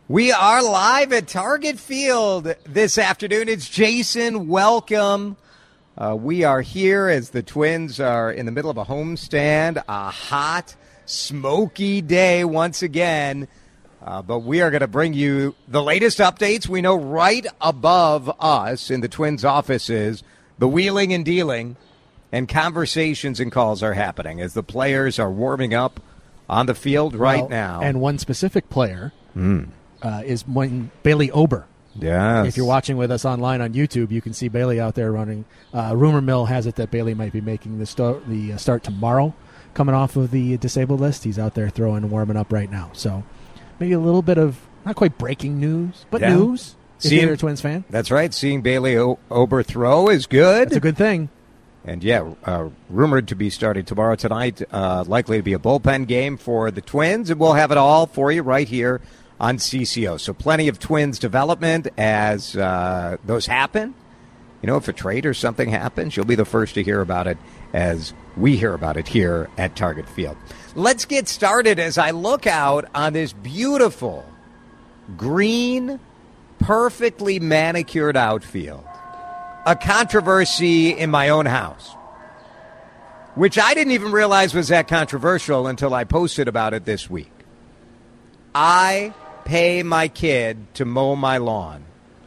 We are live at Target Field this afternoon. It's Jason. Welcome. We are here as the Twins are in the middle of a homestand, a hot, smoky day once again. But we are going to bring you the latest updates. We know right above us in the Twins' offices, the wheeling and dealing and conversations and calls are happening as the players are warming up on the field now. And one specific player is Bailey Ober. Yes. If you're watching with us online on YouTube, you can see Bailey out there running. Rumor mill has it that Bailey might be making the start tomorrow, coming off of the disabled list. He's out there throwing and warming up right now. So maybe a little bit of, not quite breaking news, but news if you're a Twins fan. That's right. Seeing Bailey Ober throw is good. It's a good thing. And, rumored to be starting tomorrow tonight, likely to be a bullpen game for the Twins. And we'll have it all for you right here on CCO. So plenty of Twins development as those happen. You know, if a trade or something happens, you'll be the first to hear about it as we hear about it here at Target Field. Let's get started as I look out on this beautiful, green, perfectly manicured outfield. A controversy in my own house, which I didn't even realize was that controversial until I posted about it this week. I pay my kid to mow my lawn.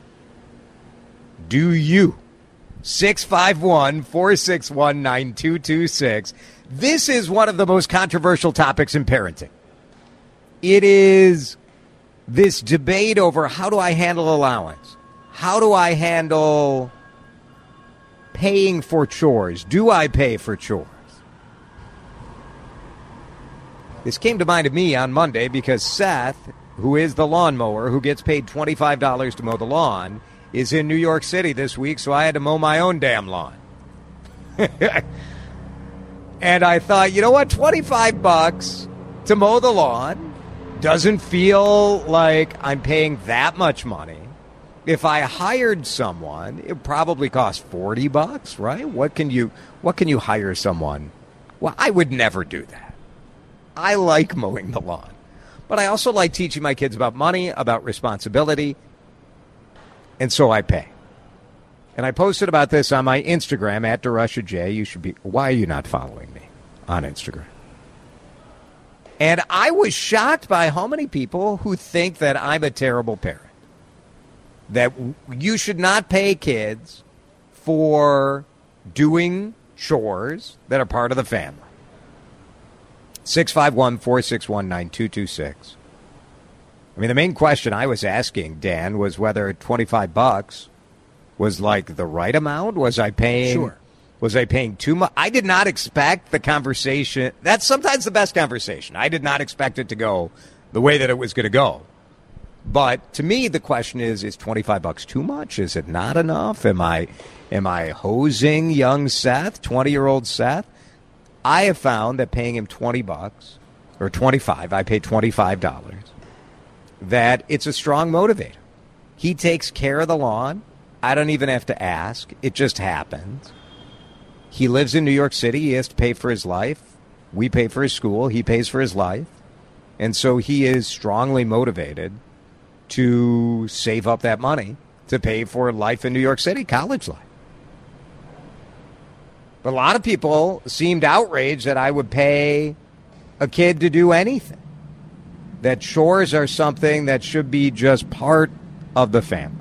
Do you? 651-461-9226. This is one of the most controversial topics in parenting. It is this debate over how do I handle allowance? How do I handle paying for chores? Do I pay for chores? This came to mind of me on Monday because Seth, who is the lawnmower, who gets paid $25 to mow the lawn, is in New York City this week, so I had to mow my own damn lawn. And I thought, you know what, $25 to mow the lawn doesn't feel like I'm paying that much money. If I hired someone, it would probably cost $40, right? What can you hire someone? Well, I would never do that. I like mowing the lawn. But I also like teaching my kids about money, about responsibility, and so I pay. And I posted about this on my Instagram, at DeRushaJ. You should be. Why are you not following me on Instagram? And I was shocked by how many people who think that I'm a terrible parent. That you should not pay kids for doing chores that are part of the family. 651-461-9226. I mean, the main question I was asking, Dan, was whether $25 was like the right amount. Was I paying? Sure. Was I paying too much? I did not expect the conversation. That's sometimes the best conversation. I did not expect it to go the way that it was going to go. But to me, the question is $25 too much? Is it not enough? Am I hosing young Seth, 20-year-old Seth? I have found that paying him $20 or $25, I pay $25, that it's a strong motivator. He takes care of the lawn. I don't even have to ask. It just happens. He lives in New York City. He has to pay for his life. We pay for his school. He pays for his life. And so he is strongly motivated to save up that money to pay for life in New York City, college life. But a lot of people seemed outraged that I would pay a kid to do anything. That chores are something that should be just part of the family.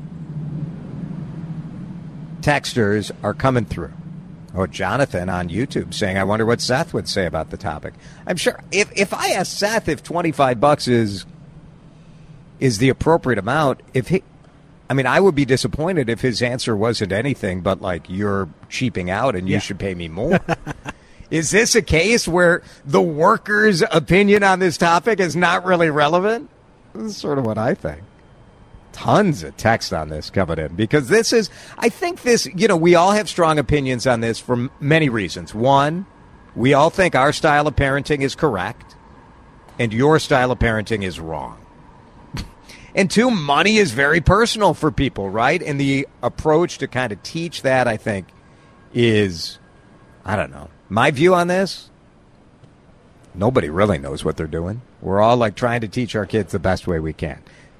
Texters are coming through. Oh, Jonathan on YouTube saying, I wonder what Seth would say about the topic. I'm sure if I asked Seth if $25 is the appropriate amount, I would be disappointed if his answer wasn't anything but like, you're cheaping out and you should pay me more. Is this a case where the workers' opinion on this topic is not really relevant? This is sort of what I think. Tons of text on this coming in because I think we all have strong opinions on this for many reasons. One, we all think our style of parenting is correct and your style of parenting is wrong. And two, money is very personal for people, right? And the approach to kind of teach that, I think, is, I don't know. My view on this, nobody really knows what they're doing. We're all like trying to teach our kids the best way we can.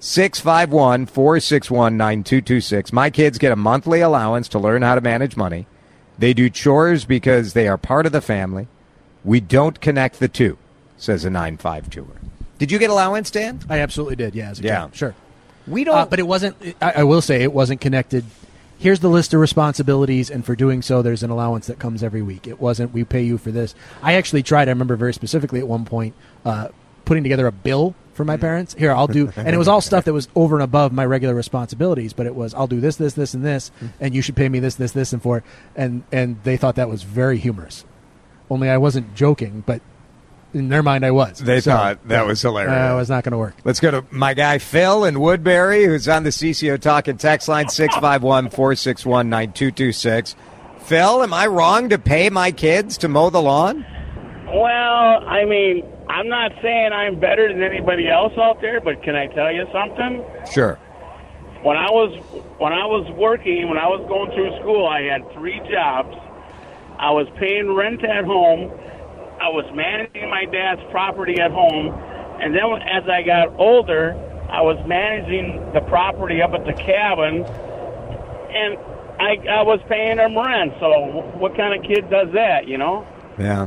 651-461-9226. My kids get a monthly allowance to learn how to manage money. They do chores because they are part of the family. We don't connect the two, says a 952er. Did you get allowance, Dan? I absolutely did, yeah, as a kid. Sure. We don't. But it wasn't, I will say, it wasn't connected. Here's the list of responsibilities, and for doing so, there's an allowance that comes every week. It wasn't, we pay you for this. I actually tried, I remember very specifically at one point, putting together a bill for my parents. Here, I'll do, and it was all stuff that was over and above my regular responsibilities, but it was, I'll do this, this, this, and this, and you should pay me this, this, this, and for it. And they thought that was very humorous. Only I wasn't joking, but in their mind I was. They thought that was hilarious. It was not going to work. Let's go to my guy Phil in Woodbury, who's on the CCO Talk and Text line, 651-461-9226. Phil, am I wrong to pay my kids to mow the lawn? Well, I mean, I'm not saying I'm better than anybody else out there, but can I tell you something? Sure. When I was working, when I was going through school, I had 3 jobs. I was paying rent at home. I was managing my dad's property at home. And then as I got older, I was managing the property up at the cabin. And I was paying them rent. So what kind of kid does that, you know? Yeah,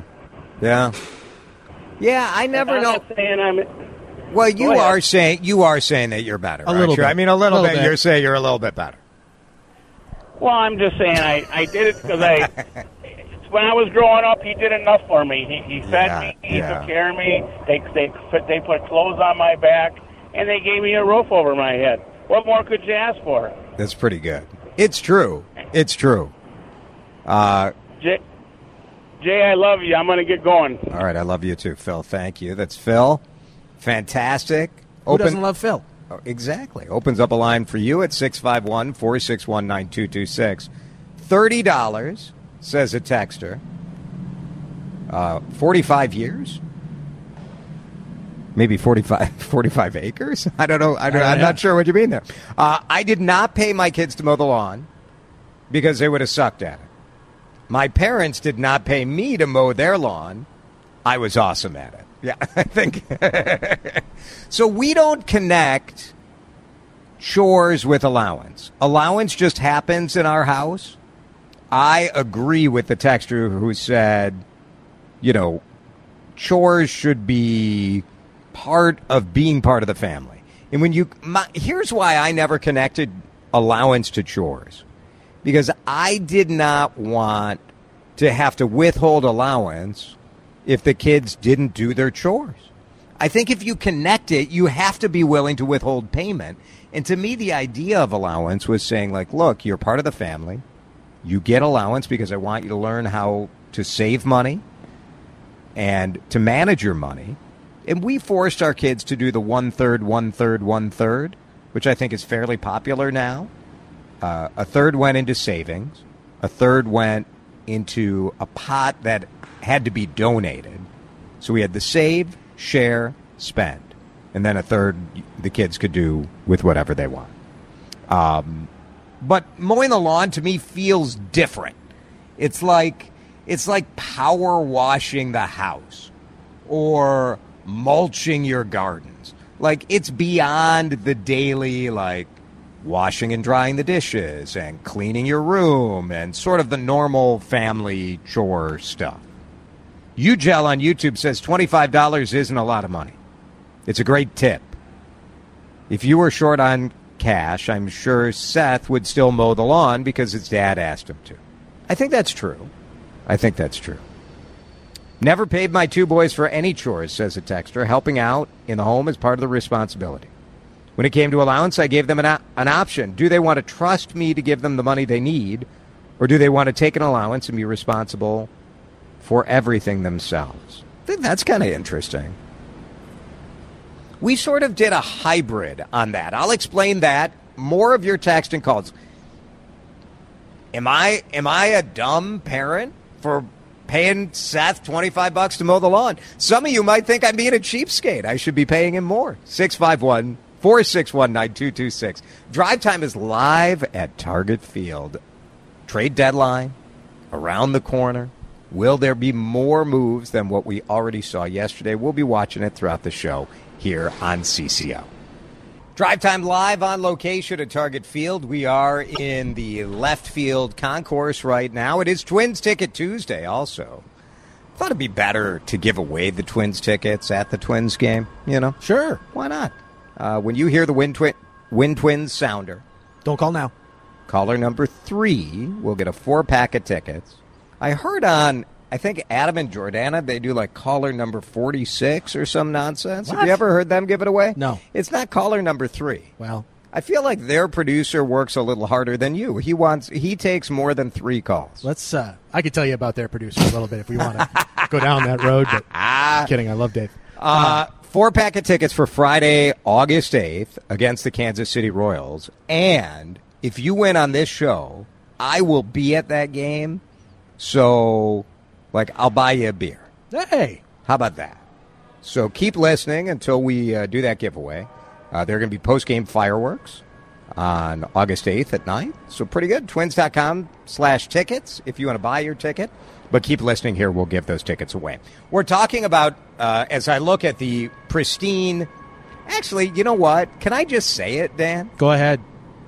I never know. I'm not saying well, you are saying that you're better. A little bit. I mean, a little bit. You're saying you're a little bit better. Well, I'm just saying I did it because when I was growing up, he did enough for me. He fed me, he took care of me. They put clothes on my back, and they gave me a roof over my head. What more could you ask for? That's pretty good. It's true. Jay, I love you. I'm going to get going. All right, I love you too, Phil. Thank you. That's Phil. Fantastic. Who doesn't love Phil? Oh, exactly. Opens up a line for you at 651-461-9226. $30, says a texter. 45 years? Maybe 45 acres? I don't know. I'm not sure what you mean there. I did not pay my kids to mow the lawn because they would have sucked at it. My parents did not pay me to mow their lawn. I was awesome at it. Yeah, I think. So we don't connect chores with allowance. Allowance just happens in our house. I agree with the texter who said, chores should be part of being part of the family. And here's why I never connected allowance to chores. Because I did not want to have to withhold allowance if the kids didn't do their chores. I think if you connect it, you have to be willing to withhold payment. And to me, the idea of allowance was saying, look, you're part of the family. You get allowance because I want you to learn how to save money and to manage your money. And we forced our kids to do the 1/3, 1/3, 1/3, which I think is fairly popular now. A third went into savings. A third went into a pot that had to be donated. So we had the save, share, spend. And then a third the kids could do with whatever they want. But mowing the lawn to me feels different. It's like power washing the house or mulching your gardens. It's beyond the daily, washing and drying the dishes and cleaning your room and sort of the normal family chore stuff. Ugel on YouTube says $25 isn't a lot of money. It's a great tip. If you were short on cash, I'm sure Seth would still mow the lawn because his dad asked him to. I think that's true. Never paid my 2 boys for any chores, says a texter. Helping out in the home is part of the responsibility. When it came to allowance, I gave them an option. Do they want to trust me to give them the money they need, or do they want to take an allowance and be responsible for everything themselves? I think that's kind of interesting. We sort of did a hybrid on that. I'll explain that. More of your text and calls. Am I a dumb parent for paying Seth $25 to mow the lawn? Some of you might think I'm being a cheapskate. I should be paying him more. 651-461-9226. Drive Time is live at Target Field. Trade deadline around the corner. Will there be more moves than what we already saw yesterday? We'll be watching it throughout the show here on CCO. Drive Time Live on location at Target Field. We are in the left field concourse right now. It is Twins Ticket Tuesday also. Thought it'd be better to give away the Twins tickets at the Twins game, you know? Sure. Why not? When you hear the Win Twins sounder, Don't call now. caller number 3 will get a 4-pack of tickets. I heard on, I think, Adam and Jordana, they do like caller number 46 or some nonsense. What? Have you ever heard them give it away? No. It's not caller number 3. Well, I feel like their producer works a little harder than you. He takes more than 3 calls. let's. I could tell you about their producer a little bit if we want to go down that road. But kidding. I love Dave. 4-pack of tickets for Friday, August 8th against the Kansas City Royals. And if you win on this show, I will be at that game. So, I'll buy you a beer. Hey. How about that? So keep listening until we do that giveaway. There are going to be post-game fireworks on August 8th at 9. So pretty good. Twins.com/tickets if you want to buy your ticket. But keep listening here. We'll give those tickets away. We're talking about, as I look at the pristine... Actually, you know what? Can I just say it, Dan? Go ahead.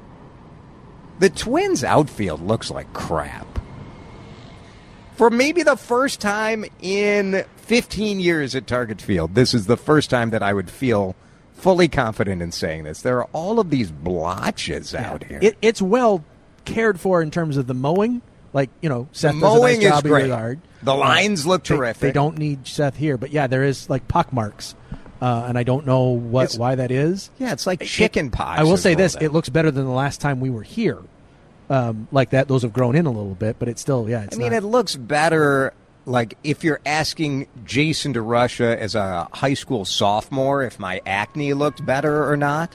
The Twins outfield looks like crap. For maybe the first time in 15 years at Target Field, this is the first time that I would feel fully confident in saying this. There are all of these blotches out here. It's well cared for in terms of the mowing. Seth The does a mowing nice job is in your great. yard. The lines look terrific. They don't need Seth here. But, yeah, there is, pock marks. And I don't know why that is. Yeah, it's like chicken pox. I will is say what this. that- It looks better than the last time we were here. Like that, those have grown in a little bit, but it's still, I mean, it looks better, if you're asking Jason DeRusha as a high school sophomore if my acne looked better or not.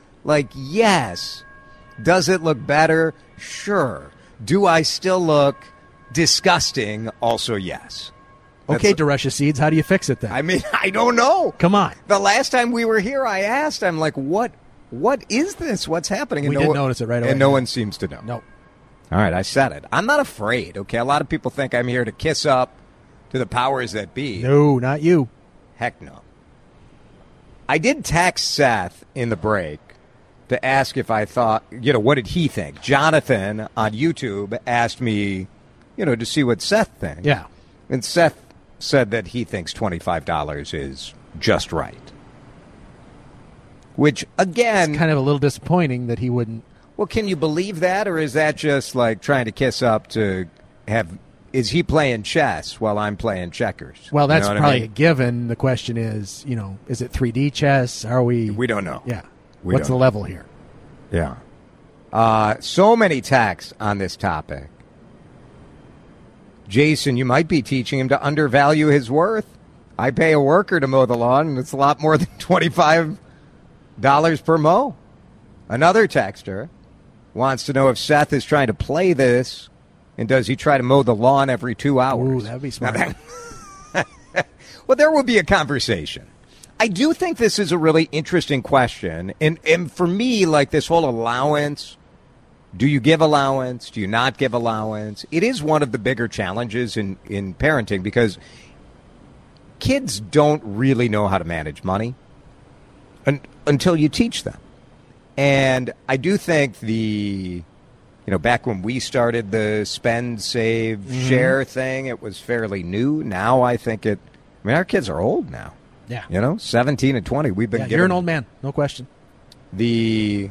Yes. Does it look better? Sure. Do I still look disgusting? Also, yes. Okay, DeRusha Seeds, how do you fix it then? I mean, I don't know. Come on. The last time we were here, I asked, I'm like, what is this? What's happening? And We didn't notice it right away. And no one seems to know. No. All right, I said it. I'm not afraid, okay? A lot of people think I'm here to kiss up to the powers that be. No, not you. Heck no. I did text Seth in the break to ask if I thought, what did he think? Jonathan on YouTube asked me, to see what Seth thinks. Yeah. And Seth said that he thinks $25 is just right. Which, again... It's kind of a little disappointing that he wouldn't. Well, can you believe that, or is that just trying to kiss up to have... Is he playing chess while I'm playing checkers? Well, that's You know what I probably mean? a given. The question is, is it 3D chess? Are we... We don't know. Yeah. We What's don't the level here? Yeah. So many texts on this topic. Jason, you might be teaching him to undervalue his worth. I pay a worker to mow the lawn, and it's a lot more than $25 per mow. Another texter wants to know if Seth is trying to play this, and does he try to mow the lawn every 2 hours? Ooh, that'd be smart. Well, there will be a conversation. I do think this is a really interesting question. And for me, this whole allowance, do you give allowance? Do you not give allowance? It is one of the bigger challenges in parenting because kids don't really know how to manage money until you teach them. And I do think back when we started the spend, save, share thing, it was fairly new. Now I think our kids are old now. Yeah. 17 and 20. We've been given. You're an old man. No question. The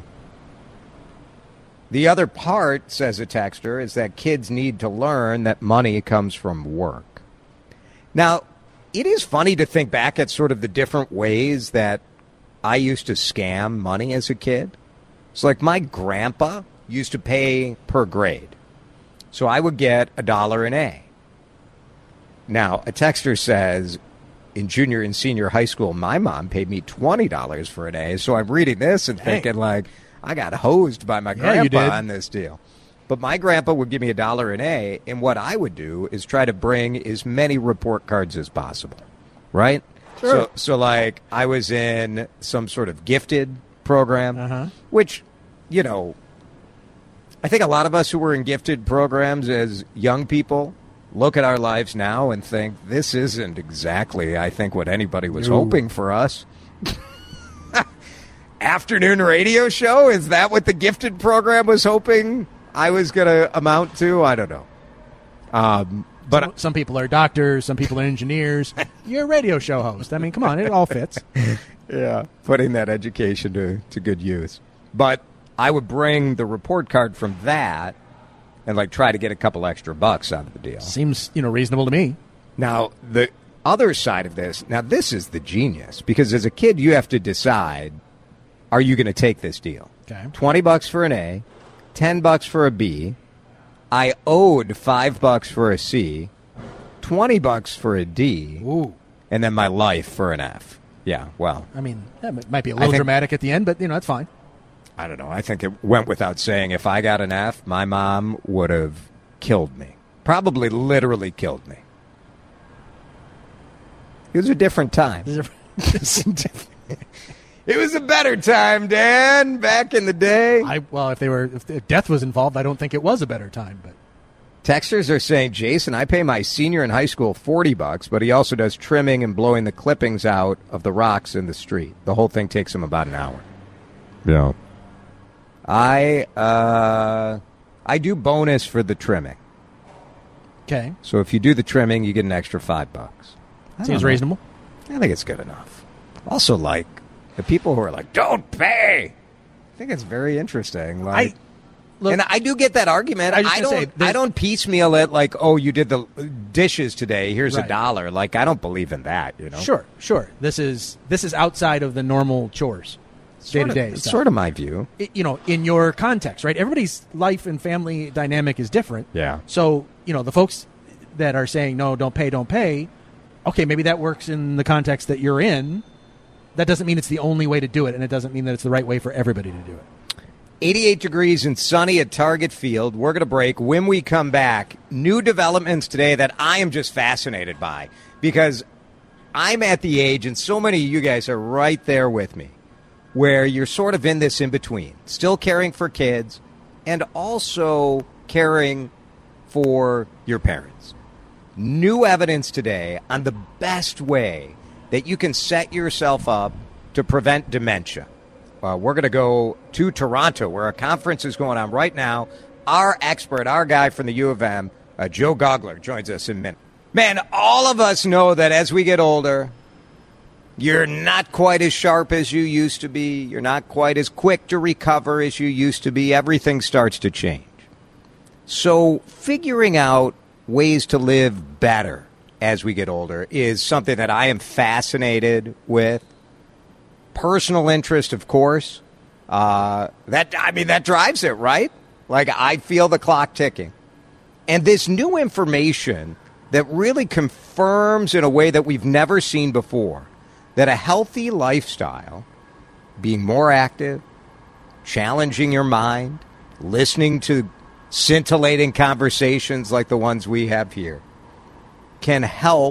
other part, says a texter, is that kids need to learn that money comes from work. Now, it is funny to think back at sort of the different ways that I used to scam money as a kid. It's my grandpa used to pay per grade. So I would get $1 an A. Now, a texter says, in junior and senior high school, my mom paid me $20 for an A. So I'm reading this and thinking, I got hosed by my grandpa on this deal. But my grandpa would give me $1 an A, and what I would do is try to bring as many report cards as possible, right? Sure. So I was in some sort of gifted program, which, I think a lot of us who were in gifted programs as young people look at our lives now and think, this isn't exactly, I think, what anybody was hoping for us. afternoon radio show? Is that what the gifted program was hoping I was going to amount to? I don't know. But some people are doctors, some people are engineers. You're a radio show host. I mean, come on, it all fits. Yeah, putting that education to good use. But I would bring the report card from that and like try to get a couple extra bucks out of the deal. Seems, reasonable to me. Now, the other side of this, now this is the genius, because as a kid you have to decide, are you going to take this deal? Okay. $20 for an A, $10 for a B. I owed $5 for a C, $20 for a D, Ooh. And then my life for an F. Yeah, well. I mean, that might be a little dramatic at the end, but, that's fine. I don't know. I think it went without saying, if I got an F, my mom would have killed me. Probably literally killed me. It was a different time. It was a better time, Dan, back in the day. If death was involved, I don't think it was a better time. But texters are saying, Jason, I pay my senior in high school $40, but he also does trimming and blowing the clippings out of the rocks in the street. The whole thing takes him about an hour. Yeah. I do bonus for the trimming. Okay. So if you do the trimming, you get an extra $5. Seems reasonable. I think it's good enough. Also, like, the people who are like, don't pay. I think it's very interesting. Like, and I do get that argument. I don't piecemeal it like, oh, you did the dishes today. Here's $1. Like, I don't believe in that. Sure. This is outside of the normal chores, day to day. It's sort of my view. In your context, right? Everybody's life and family dynamic is different. Yeah. So the folks that are saying no, don't pay. Okay, maybe that works in the context that you're in. That doesn't mean it's the only way to do it, and it doesn't mean that it's the right way for everybody to do it. 88 degrees and sunny at Target Field. We're going to break. When we come back, new developments today that I am just fascinated by, because I'm at the age, and so many of you guys are right there with me, where you're sort of in this in-between, still caring for kids and also caring for your parents. New evidence today on the best way that you can set yourself up to prevent dementia. We're going to go to Toronto, where a conference is going on right now. Our expert, our guy from the U of M, Joe Gogler, joins us in a minute. Man, all of us know that as we get older, you're not quite as sharp as you used to be. You're not quite as quick to recover as you used to be. Everything starts to change. So figuring out ways to live better as we get older is something that I am fascinated with. Personal interest, of course. That drives it, right? Like, I feel the clock ticking. And this new information that really confirms in a way that we've never seen before that a healthy lifestyle, being more active, challenging your mind, listening to scintillating conversations like the ones we have here, can help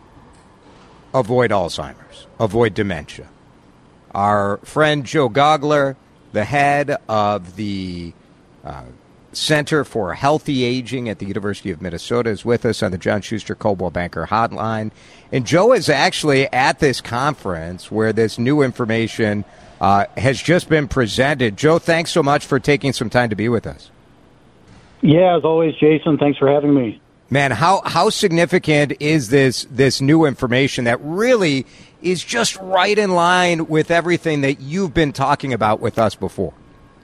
avoid Alzheimer's, avoid dementia. Our friend Joe Gogler, the head of the Center for Healthy Aging at the University of Minnesota, is with us on the John Schuster Coldwell Banker Hotline. And Joe is actually at this conference where this new information has just been presented. Joe, thanks so much for taking some time to be with us. Yeah, as always, Jason, thanks for having me. Man, how significant is this new information that really is just right in line with everything that you've been talking about with us before?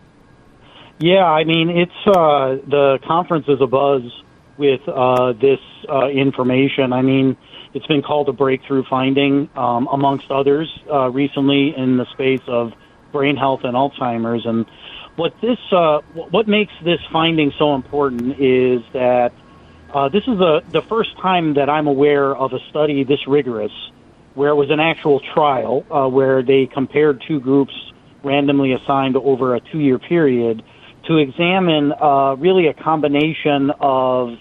Yeah, I mean, it's the conference is abuzz with this information. I mean, it's been called a breakthrough finding, amongst others, recently in the space of brain health and Alzheimer's. And what makes this finding so important is that this is the first time that I'm aware of a study this rigorous, where it was an actual trial, where they compared two groups randomly assigned over a 2-year period to examine really a combination of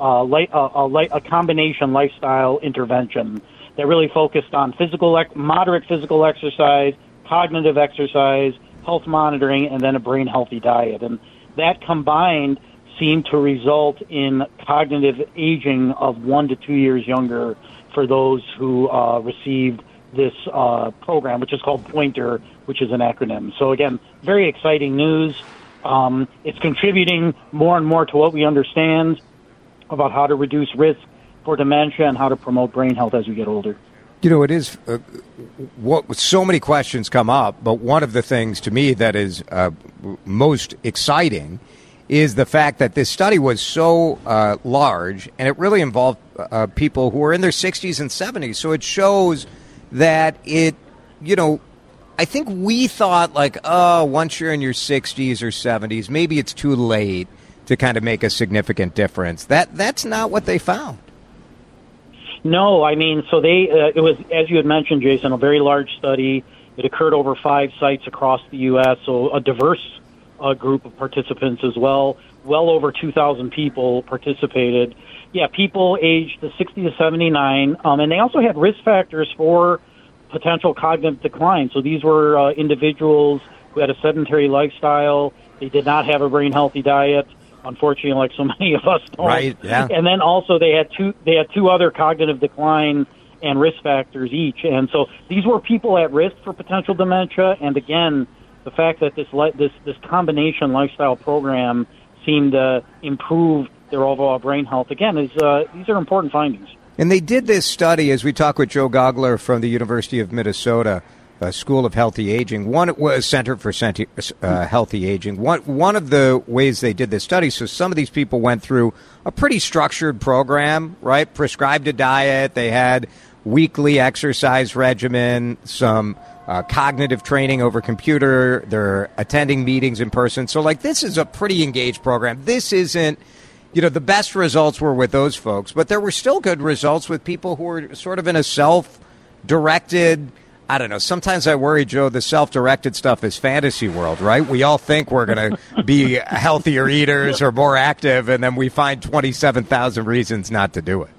a combination lifestyle intervention that really focused on moderate physical exercise, cognitive exercise, health monitoring, and then a brain healthy diet. And that combined seemed to result in cognitive aging of 1 to 2 years younger for those who received this program, which is called Pointer which is an acronym. So again, very exciting news. It's contributing more and more to what we understand about how to reduce risk for dementia and how to promote brain health as we get older. You know, it is so many questions come up, but one of the things to me that is most exciting is the fact that this study was so large, and it really involved people who are in their 60s and 70s. So it shows that I think we thought once you're in your 60s or 70s, maybe it's too late to kind of make a significant difference. That's not what they found. No, I mean, so it was, as you had mentioned, Jason, a very large study. It occurred over 5 sites across the U.S., so a diverse group of participants as well. Well over 2,000 people participated. Yeah, people aged 60 to 79, and they also had risk factors for potential cognitive decline. So these were individuals who had a sedentary lifestyle. They did not have a brain-healthy diet, unfortunately, like so many of us don't. Right, yeah. And then also they had two other cognitive decline and risk factors each. And so these were people at risk for potential dementia. And again, the fact that this combination lifestyle program seemed to improve their overall brain health, again, these are important findings. And they did this study, as we talk with Joe Gogler from the University of Minnesota School of Healthy Aging. One was Center for Healthy Aging. One of the ways they did this study, so some of these people went through a pretty structured program, right? Prescribed a diet. They had weekly exercise regimen, some cognitive training over computer. They're attending meetings in person. So, this is a pretty engaged program. This isn't, the best results were with those folks, but there were still good results with people who were sort of in a self-directed, I don't know. Sometimes I worry, Joe, the self-directed stuff is fantasy world, right? We all think we're going to be healthier eaters or more active, and then we find 27,000 reasons not to do it.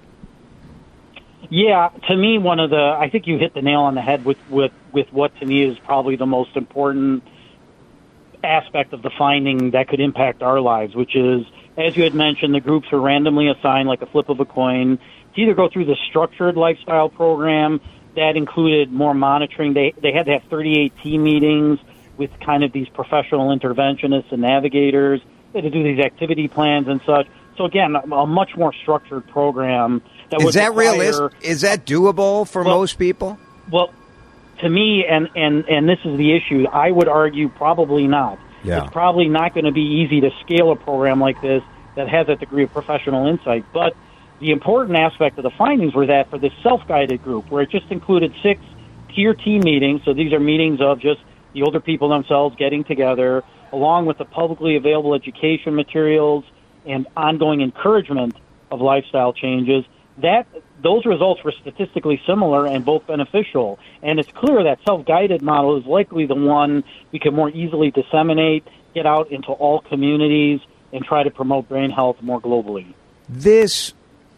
Yeah, to me, I think you hit the nail on the head with what to me is probably the most important aspect of the finding that could impact our lives, which is, as you had mentioned, the groups are randomly assigned like a flip of a coin to either go through the structured lifestyle program. That included more monitoring. They had to have 38 team meetings with kind of these professional interventionists and navigators. They had to do these activity plans and such. So again, a much more structured program. Is that realistic? Is that doable for most people? Well, to me, and this is the issue, I would argue probably not. Yeah. It's probably not going to be easy to scale a program like this that has that degree of professional insight. But the important aspect of the findings were that for this self-guided group, where it just included 6 peer team meetings, so these are meetings of just the older people themselves getting together, along with the publicly available education materials and ongoing encouragement of lifestyle changes, that those results were statistically similar and both beneficial. And it's clear that self-guided model is likely the one we can more easily disseminate, get out into all communities, and try to promote brain health more globally. This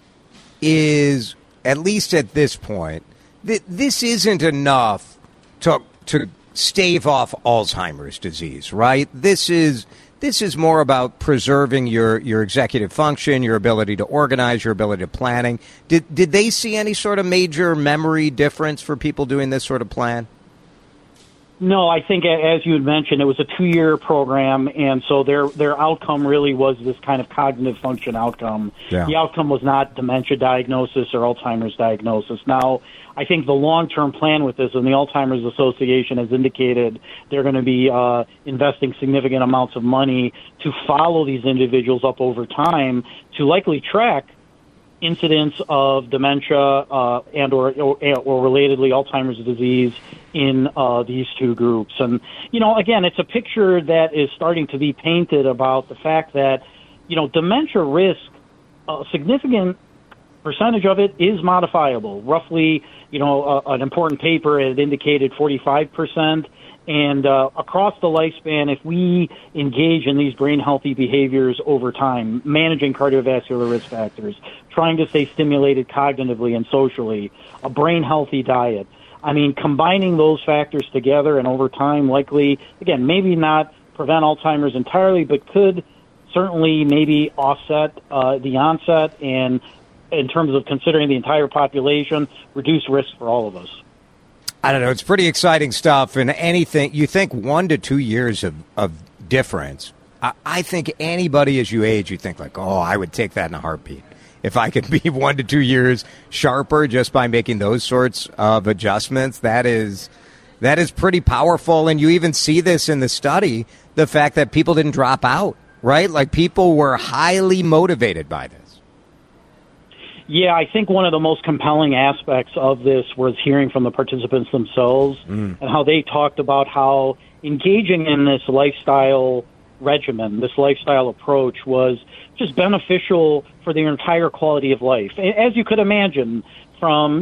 is, at least at this point, this isn't enough to stave off Alzheimer's disease, right? This is more about preserving your executive function, your ability to organize, your ability to planning. Did they see any sort of major memory difference for people doing this sort of plan? No, I think, as you had mentioned, it was a 2-year program, and so their outcome really was this kind of cognitive function outcome. Yeah. The outcome was not dementia diagnosis or Alzheimer's diagnosis. Now, I think the long-term plan with this, and the Alzheimer's Association has indicated they're going to be investing significant amounts of money to follow these individuals up over time to likely track incidence of dementia and or relatedly Alzheimer's disease in these 2 groups. And, again, it's a picture that is starting to be painted about the fact that, dementia risk, a significant percentage of it is modifiable. Roughly, an important paper had indicated 45%. And across the lifespan, if we engage in these brain-healthy behaviors over time, managing cardiovascular risk factors, trying to stay stimulated cognitively and socially, a brain-healthy diet, combining those factors together and over time likely, again, maybe not prevent Alzheimer's entirely, but could certainly maybe offset the onset and, in terms of considering the entire population, reduce risk for all of us. I don't know. It's pretty exciting stuff. And anything, you think 1 to 2 years of difference. I think anybody as you age, you think like, oh, I would take that in a heartbeat. If I could be 1 to 2 years sharper just by making those sorts of adjustments, that is pretty powerful. And you even see this in the study, the fact that people didn't drop out, right? Like people were highly motivated by this. Yeah, I think one of the most compelling aspects of this was hearing from the participants themselves and how they talked about how engaging in this lifestyle regimen, this lifestyle approach was just beneficial for their entire quality of life. As you could imagine, from,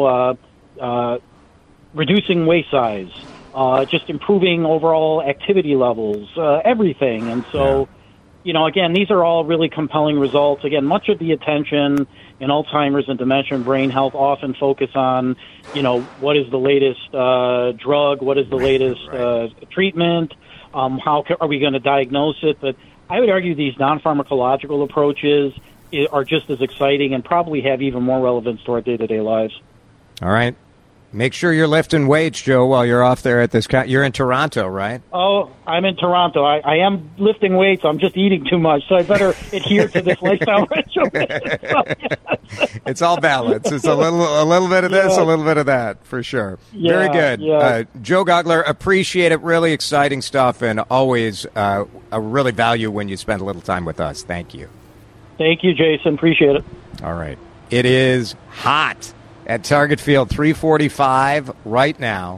reducing waist size, just improving overall activity levels, everything. And so, again, these are all really compelling results. Again, much of the attention in Alzheimer's and dementia and brain health often focus on, what is the latest drug, what is the latest treatment, how are we going to diagnose it. But I would argue these non-pharmacological approaches are just as exciting and probably have even more relevance to our day-to-day lives. All right. Make sure you're lifting weights, Joe, while you're off there at this. You're in Toronto, right? Oh, I'm in Toronto. I am lifting weights. I'm just eating too much, so I better adhere to this lifestyle regimen. It's all balance. It's a little bit of this, a little bit of that, for sure. Yeah, very good. Yeah. Joe Gogler, appreciate it. Really exciting stuff, and always I really value when you spend a little time with us. Thank you. Thank you, Jason. Appreciate it. All right. It is hot at Target Field, 345 right now.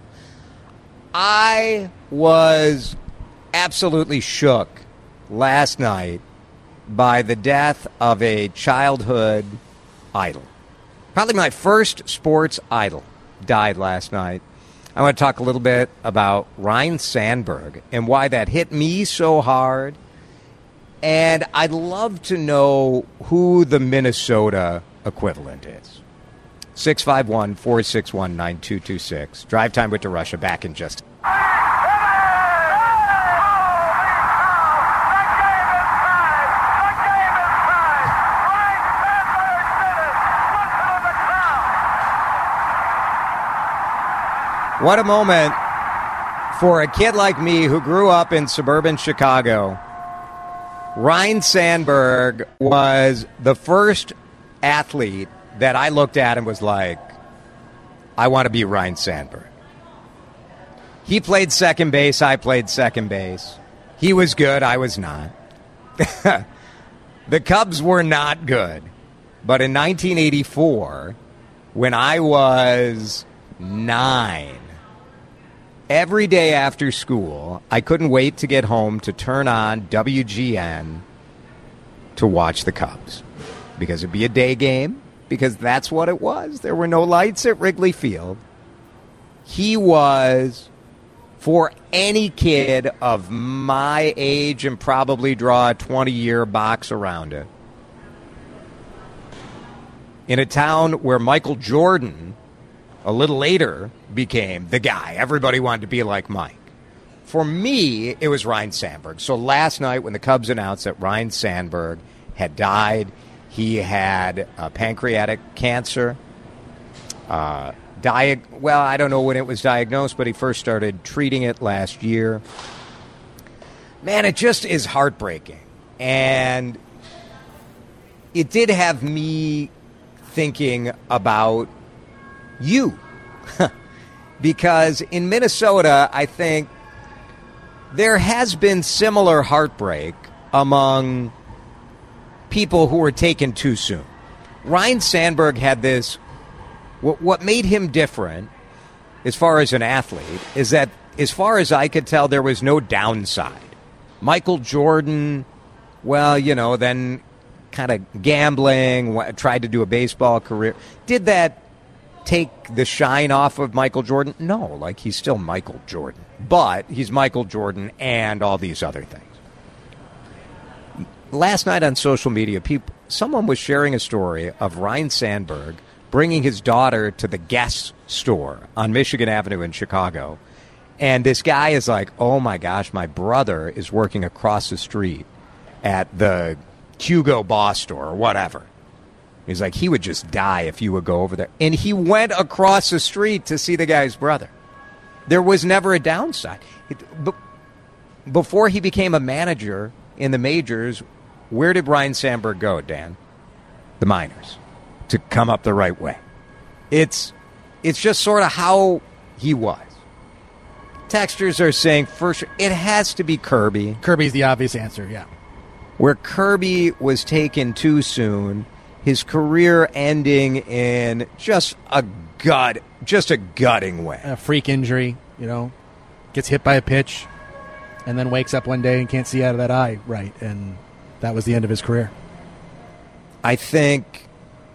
I was absolutely shook last night by the death of a childhood idol. Probably my first sports idol died last night. I want to talk a little bit about Ryne Sandberg and why that hit me so hard. And I'd love to know who the Minnesota equivalent is. 651-461-9226. Drive Time with DeRusha back in just. What a moment for a kid like me who grew up in suburban Chicago. Ryne Sandberg was the first athlete that I looked at and was like, I want to be Ryne Sandberg. He played second base. I played second base. He was good. I was not. The Cubs were not good. But in 1984, when I was 9, every day after school, I couldn't wait to get home to turn on WGN to watch the Cubs. Because it'd be a day game. Because that's what it was. There were no lights at Wrigley Field. He was, for any kid of my age and probably draw a 20-year box around it, in a town where Michael Jordan, a little later, became the guy. Everybody wanted to be like Mike. For me, it was Ryne Sandberg. So last night when the Cubs announced that Ryne Sandberg had died, he had pancreatic cancer. I don't know when it was diagnosed, but he first started treating it last year. Man, it just is heartbreaking. And it did have me thinking about you. Because in Minnesota, I think there has been similar heartbreak among people who were taken too soon. Ryne Sandberg had this. What made him different, as far as an athlete, is that, as far as I could tell, there was no downside. Michael Jordan, then kind of gambling, tried to do a baseball career. Did that take the shine off of Michael Jordan? No, he's still Michael Jordan. But he's Michael Jordan and all these other things. Last night on social media, someone was sharing a story of Ryne Sandberg bringing his daughter to the Guess store on Michigan Avenue in Chicago. And this guy is like, oh my gosh, my brother is working across the street at the Hugo Boss store or whatever. He's like, he would just die if you would go over there. And he went across the street to see the guy's brother. There was never a downside. Before he became a manager in the majors, where did Ryne Sandberg go, Dan? The minors. To come up the right way. It's just sort of how he was. Texters are saying, for sure, it has to be Kirby. Kirby's the obvious answer, yeah. Where Kirby was taken too soon, his career ending in just a gutting way. A freak injury, gets hit by a pitch, and then wakes up one day and can't see out of that eye right, and that was the end of his career. I think,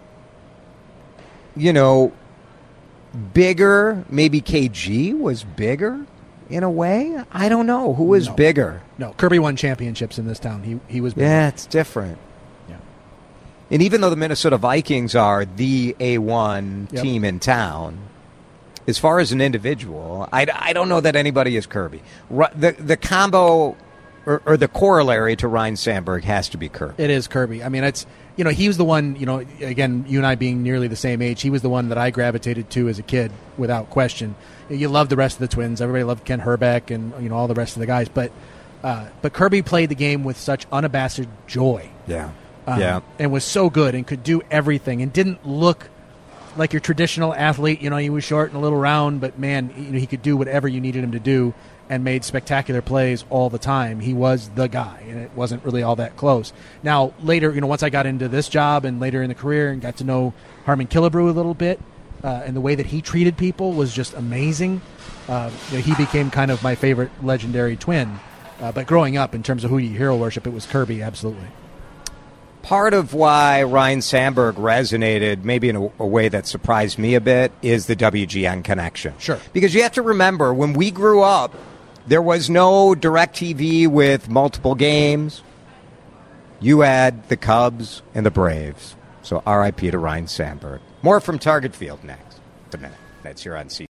bigger, maybe KG was bigger in a way. I don't know. Who was bigger? No, Kirby won championships in this town. He was bigger. Yeah, it's different. Yeah. And even though the Minnesota Vikings are the A1 team in town, as far as an individual, I don't know that anybody is Kirby. The combo or the corollary to Ryne Sandberg has to be Kirby. It is Kirby. I mean, it's he was the one. Again, you and I being nearly the same age, he was the one that I gravitated to as a kid without question. You loved the rest of the Twins. Everybody loved Ken Herbeck and all the rest of the guys, but Kirby played the game with such unabashed joy. Yeah. And was so good and could do everything and didn't look like your traditional athlete. He was short and a little round, but man, he could do whatever you needed him to do and made spectacular plays all the time. He was the guy, and it wasn't really all that close. Now, later, once I got into this job and later in the career and got to know Harmon Killebrew a little bit, and the way that he treated people was just amazing. He became kind of my favorite legendary Twin. But growing up, in terms of who you hero worship, it was Kirby, absolutely. Part of why Ryne Sandberg resonated, maybe in a way that surprised me a bit, is the WGN connection. Sure. Because you have to remember, when we grew up, there was no DirecTV with multiple games. You had the Cubs and the Braves. So R.I.P. to Ryne Sandberg. More from Target Field next. A minute. That's here on C.